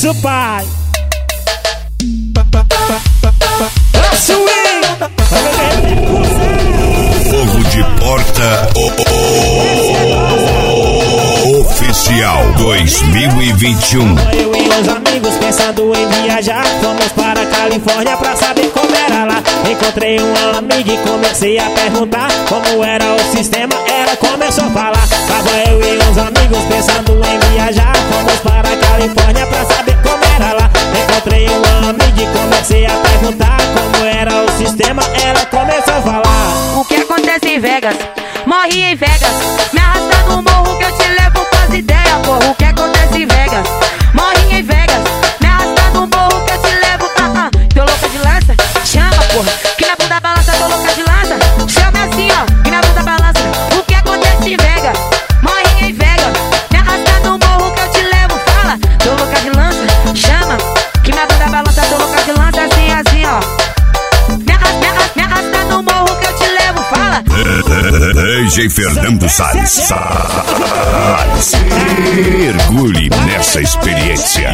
sucesso, pai. Fogo de Porta Oficial 2021. Eu e os amigos pensando em viajar, fomos para a Califórnia pra saber como era lá. Encontrei uma amiga e comecei a perguntar como era o sistema, ela começou a falar. Tava eu e uns amigos pensando em viajar, fomos para a Califórnia pra saber como era lá. Encontrei uma amiga e comecei a perguntar como era o sistema, ela começou a falar. O que acontece em Vegas, morre em Vegas. Me arrasta no morro que eu te levo pras ideias, porra. O que acontece em Vegas, morre em Vegas. Me arrasta no morro que eu te levo, Tô louca de lança, chama, porra. Que na bunda balança, tô louca de lança. Chama assim, ó, que na bunda balança. O que acontece em Vegas, morre em Vegas. Me arrasta no morro que eu te levo, fala. Tô louca de lança, chama. Que na bunda balança, tô louca de lança, assim, assim, ó. Me arrasta no morro que eu te levo, fala. DJ Fernando Salles. Mergulhe nessa experiência.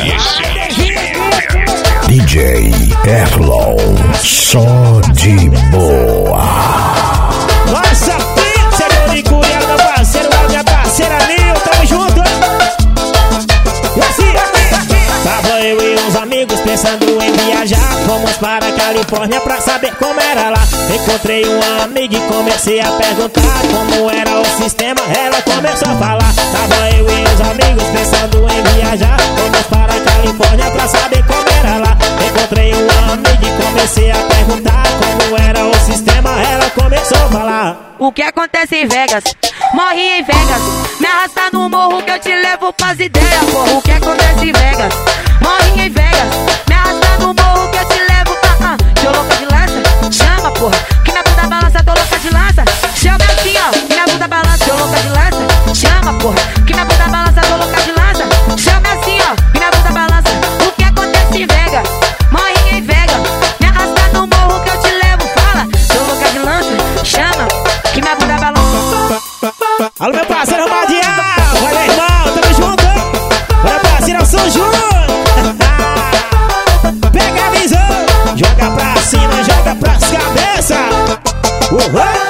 DJ Erlon, só de boa. Nossa, pizza de Oricúria, meu parceiro, minha parceira Nil, tamo junto. E assim, tava eu e uns amigos pensando em viajar, fomos para a Califórnia pra saber como era lá. Encontrei uma amiga e comecei a perguntar como era o sistema, ela começou a falar. Tava eu e uns amigos pensando em viajar, fomos para a Califórnia pra saber como era lá. Encontrei uma amiga e comecei a perguntar como era o sistema, ela começou a falar. O que acontece em Vegas, morre em Vegas. Me arrasta no morro que eu te levo pras ideias, porra. O que acontece em Vegas, morre em Vegas. Me arrasta no morro que eu te levo, Tô louca de lança, chama, porra. Que na bunda balança, tô louca de lança. Chama assim, ó, que na bunda balança, tô louca de lança. Chama, porra, que na bunda balança, tô louca de lança. Chama assim, ó, que na bunda balança. O que acontece em Vegas, morre em Vegas. Me arrasta no morro que eu te levo, fala. Tô louca de lança, chama, que na bunda balança. Alô, meu parceiro Romadial, vai meu irmão, tamo junto. Meu parceiro São Júnior. Pega a visão, joga pra cima, joga pras cabeças.